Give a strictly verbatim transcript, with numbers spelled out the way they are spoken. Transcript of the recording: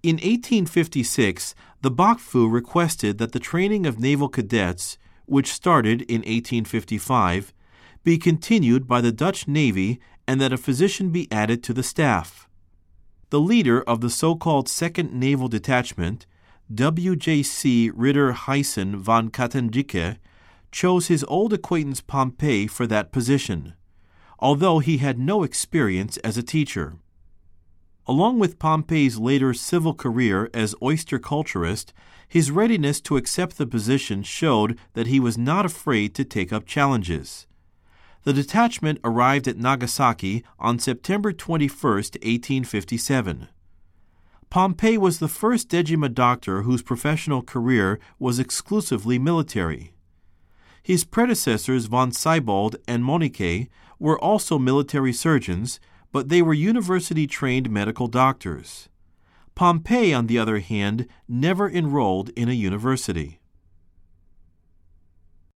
In eighteen fifty-six, the Bakfu requested that the training of naval cadets, which started in eighteen fifty-five, be continued by the Dutch Navy and that a physician be added to the staff. The leader of the so-called Second Naval Detachment, W J C Ritter Hyssen van Katendike, chose his old acquaintance Pompey for that position, although he had no experience as a teacher. Along with Pompey's later civil career as oyster culturist, his readiness to accept the position showed that he was not afraid to take up challenges. The detachment arrived at Nagasaki on September twenty-first, eighteen fifty-seven. Pompey was the first Dejima doctor whose professional career was exclusively military. His predecessors von Siebold and Monique were also military surgeons, but they were university-trained medical doctors. Pompey, on the other hand, never enrolled in a university.